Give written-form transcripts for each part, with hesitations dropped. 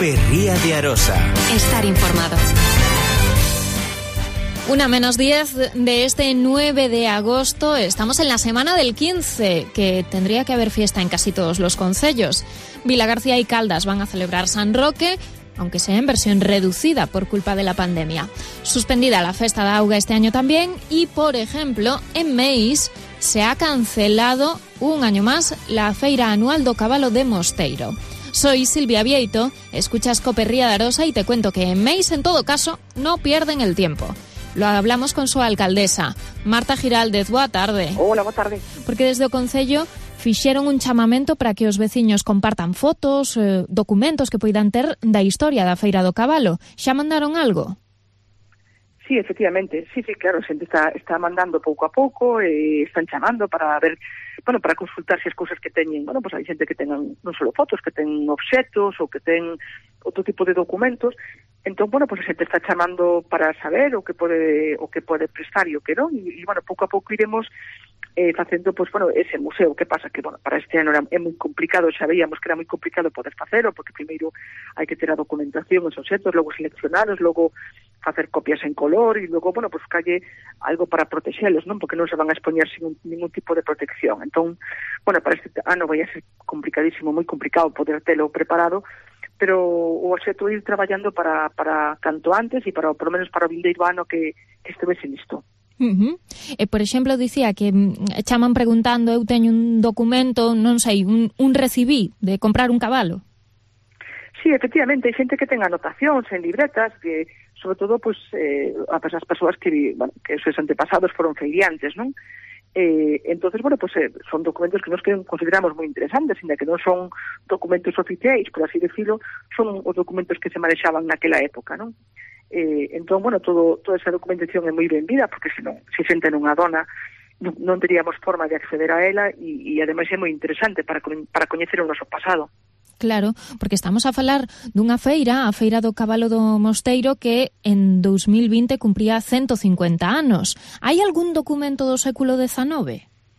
Cope Ría de Arosa. Estar informado. 1:10 de este 9 de agosto. Estamos en la semana del 15, que tendría que haber fiesta en casi todos los concellos. Vilagarcía y Caldas van a celebrar San Roque, aunque sea en versión reducida por culpa de la pandemia. Suspendida la Festa da Auga este año también y, por ejemplo, en Meis se ha cancelado un año más la feira anual do Cabalo de Mosteiro. Soy Silvia Vieito, escuchas Cope Ría de Arosa y te cuento que en Meis, en todo caso, no pierden el tiempo. Lo hablamos con su alcaldesa, Marta Giraldez. Boa tarde. Hola, boa tarde. Porque desde o Concello fixeron un chamamento para que os veciños compartan fotos, documentos que poidan ter da historia da Feira do Cabalo. Xa mandaron algo? Sí, efectivamente, sí, claro, a xente está mandando pouco a pouco, están chamando para ver, para consultar se as cousas que teñen, hai xente que tengan non só fotos, que ten obxetos ou que ten outro tipo de documentos. Entón, a xente está chamando para saber o que pode prestar e o que non, e pouco a pouco iremos facendo, ese museo. Que pasa? Que, para este ano é moi complicado, xa veíamos que era moi complicado poder facelo, porque primeiro hai que ter a documentación, os obxetos, logo seleccionalos, logo facer copias en color, e logo, calle algo para protexelos, non? Porque non se van a expoñer sin ningún tipo de protección. Entón, para este ano vai a ser complicadísimo, moi complicado poder telo preparado, pero o obxecto ir traballando para canto antes e para, por lo menos, para o vindeiro ano que estevese listo. E, por exemplo, dicía que chaman preguntando, eu teño un documento, non sei, un recibí de comprar un cabalo. Sí, efectivamente, hai xente que ten anotacións en libretas, que, sobre todo, as persoas que seus antepasados foron feiriantes, non? Entonces, son documentos que nos consideramos moi interesantes, ainda que non son documentos oficiais, por así decirlo, son os documentos que se manexaban naquela época, non? Entón, toda esa documentación é moi benvida, porque senón, se xente nunha dona, non teríamos forma de acceder a ela, e ademais é moi interesante para coñecer o noso pasado. Claro, porque estamos a falar dunha feira, a Feira do Cabalo do Mosteiro, que en 2020 cumpría 150 anos. Hai algún documento do século XIX?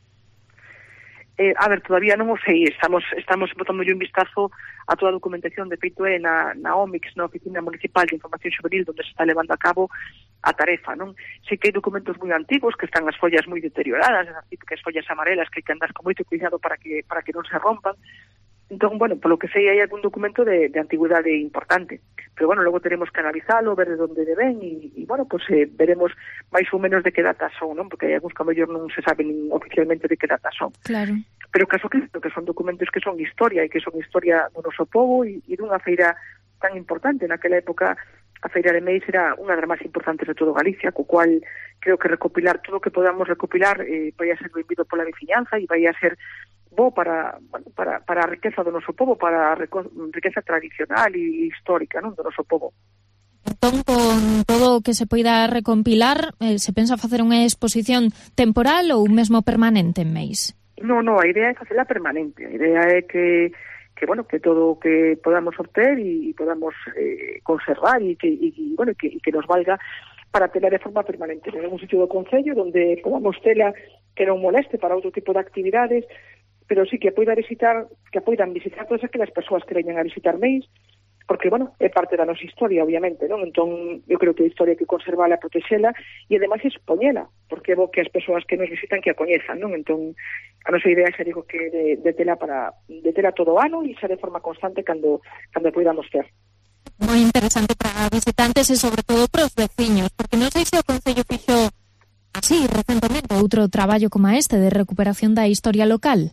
Todavía non o sei, estamos botándolle un vistazo a toda a documentación. De feito é na OMIX, na Oficina Municipal de Información Xuvenil, onde se está levando a cabo a tarefa, non? Sei que hai documentos moi antigos, que están as follas moi deterioradas, as típicas follas amarelas que hai que andar con moito cuidado para que non se rompan. Entón, polo que sei, hai algún documento de antigüidade importante. Pero, logo teremos que analizalo, ver de onde ven, e veremos máis ou menos de que data son, non? Porque hai algúns que a mellor non se sabe nin oficialmente de que data son. Claro. Pero caso que son documentos que son historia, e que son historia do noso povo, e dunha feira tan importante. Naquela época, a Feira de Meis era unha das máis importantes de todo Galicia, co cual creo que recopilar todo o que podamos recopilar vai a ser benvido pola veciñanza e vai a ser bo para a riqueza do noso povo, para a riqueza tradicional e histórica, non, do noso povo. Entón, con todo o que se poida recompilar, se pensa facer unha exposición temporal ou mesmo permanente en Meis? Non, a idea é facela permanente. A idea é que todo o que podamos obter e podamos conservar e que nos valga para tela de forma permanente. En un sitio do Concello onde podamos tela que non moleste para outro tipo de actividades, pero sí que poidan visitar todas aquelas persoas que veñan a visitar Meis, porque, é parte da nosa historia, obviamente, non? Entón, eu creo que a historia hai que conservala, protexela, e ademais expoñela, porque é bo que as persoas que nos visitan que a coñezan, non? Entón, a nosa idea xa digo que de tela todo o ano e xa de forma constante cando poidamos ter. Moi interesante para visitantes e sobre todo para os veciños, porque non sei se o Concello fixo así recentemente outro traballo como este de recuperación da historia local.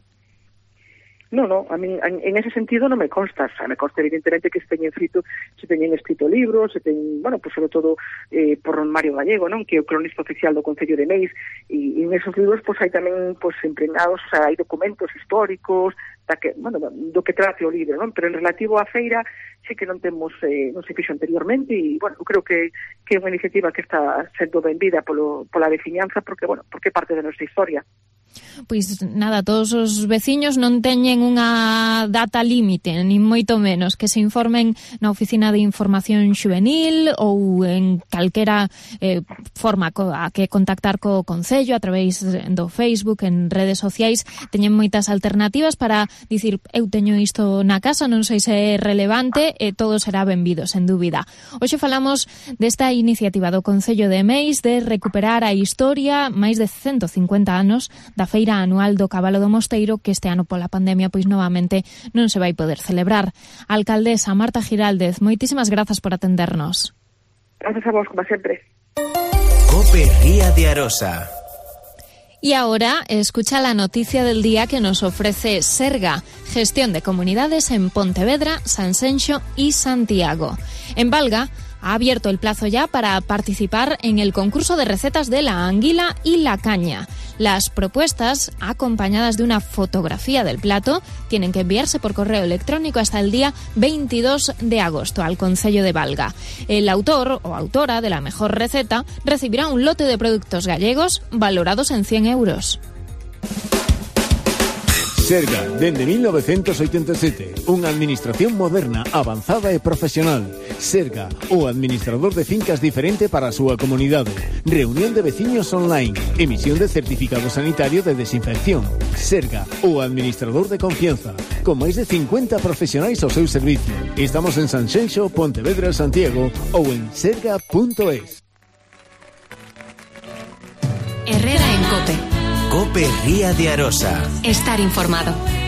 Non, a min, en ese sentido non me consta, me consta evidentemente que se teñen escrito libros, se teñen, sobre todo por Mario Gallego, non, que é o cronista oficial do Concello de Meis, e en esos libros hai tamén impregnados, hai documentos históricos do que trate o libro, non? Pero en relativo á feira sí que non se fixo anteriormente, e eu creo que é unha iniciativa que está sendo benvida pola veciñanza, porque é parte da nosa historia. Pois nada, todos os veciños non teñen unha data límite, nin moito menos, que se informen na Oficina de Información Xuvenil ou en calquera forma a que contactar co Concello a través do Facebook, en redes sociais. Teñen moitas alternativas para dicir, eu teño isto na casa, non sei se é relevante, e todo será benvido, sen dúbida. Hoxe falamos desta iniciativa do Concello de Meis de recuperar a historia, máis de 150 anos, da Feira Anual do Cabalo do Mosteiro, que este ano pola pandemia pois novamente non se vai poder celebrar. A alcaldesa Marta Giraldez, moitísimas grazas por atendernos. Gracias a vos, como sempre. COPE Ría de Arosa. Y ahora escucha la noticia del día que nos ofrece Serga, gestión de comunidades en Pontevedra, Sanxenxo y Santiago. En Valga ha abierto el plazo ya para participar en el concurso de recetas de la anguila y la caña. Las propuestas, acompañadas de una fotografía del plato, tienen que enviarse por correo electrónico hasta el día 22 de agosto al Concello de Valga. El autor o autora de la mejor receta recibirá un lote de productos gallegos valorados en 100 euros. Serga, dende 1987, unha administración moderna, avanzada e profesional. Serga, o administrador de fincas diferente para a súa comunidade. Reunión de veciños online, emisión de certificado sanitario de desinfección. Serga, o administrador de confianza, con máis de 50 profesionais ao seu servicio. Estamos en Sanxenxo, Pontevedra, Santiago ou en serga.es. Herrera en COPE. COPE Ría de Arosa. Estar informado.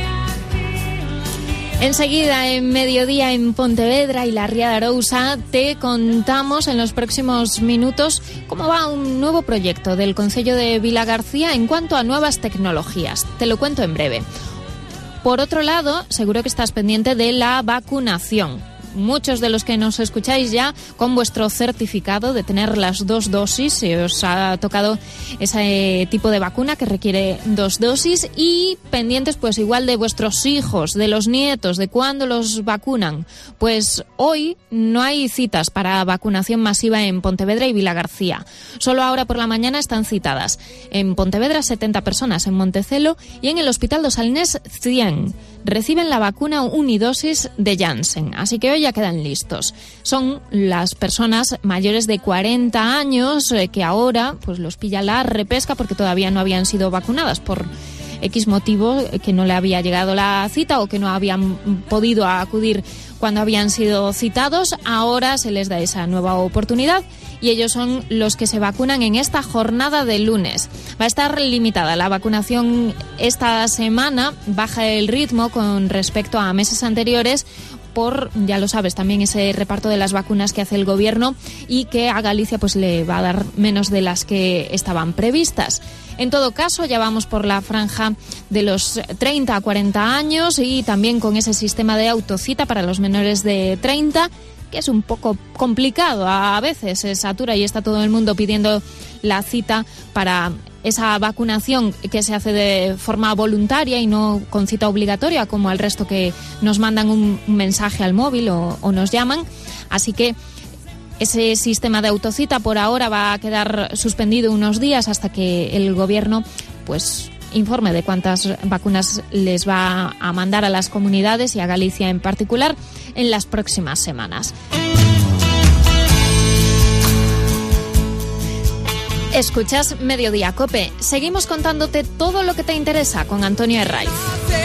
Enseguida, en Mediodía en Pontevedra y la Ría de Arousa, te contamos en los próximos minutos cómo va un nuevo proyecto del Concello de Vilagarcía en cuanto a nuevas tecnologías. Te lo cuento en breve. Por otro lado, seguro que estás pendiente de la vacunación. Muchos de los que nos escucháis ya con vuestro certificado de tener las 2 dosis, si os ha tocado ese tipo de vacuna que requiere 2 dosis, y pendientes pues igual de vuestros hijos, de los nietos, de cuándo los vacunan. Pues hoy no hay citas para vacunación masiva en Pontevedra y Vilagarcía. Solo ahora por la mañana están citadas. En Pontevedra 70 personas, en Montecelo y en el Hospital do Salnés 100. Reciben la vacuna unidosis de Janssen, así que hoy ya quedan listos. Son las personas mayores de 40 años que ahora pues los pilla la repesca porque todavía no habían sido vacunadas por X motivo, que no le había llegado la cita o que no habían podido acudir cuando habían sido citados. Ahora se les da esa nueva oportunidad y ellos son los que se vacunan en esta jornada de lunes. Va a estar limitada la vacunación esta semana, baja el ritmo con respecto a meses anteriores por, ya lo sabes, también ese reparto de las vacunas que hace el gobierno y que a Galicia pues le va a dar menos de las que estaban previstas. En todo caso, ya vamos por la franja de los 30 a 40 años y también con ese sistema de autocita para los menores de 30, que es un poco complicado. A veces se satura y está todo el mundo pidiendo la cita para esa vacunación que se hace de forma voluntaria y no con cita obligatoria, como al resto que nos mandan un mensaje al móvil o nos llaman. Así que ese sistema de autocita por ahora va a quedar suspendido unos días hasta que el gobierno pues informe de cuántas vacunas les va a mandar a las comunidades y a Galicia en particular en las próximas semanas. Escuchas Mediodía COPE. Seguimos contándote todo lo que te interesa con Antonio Herraiz.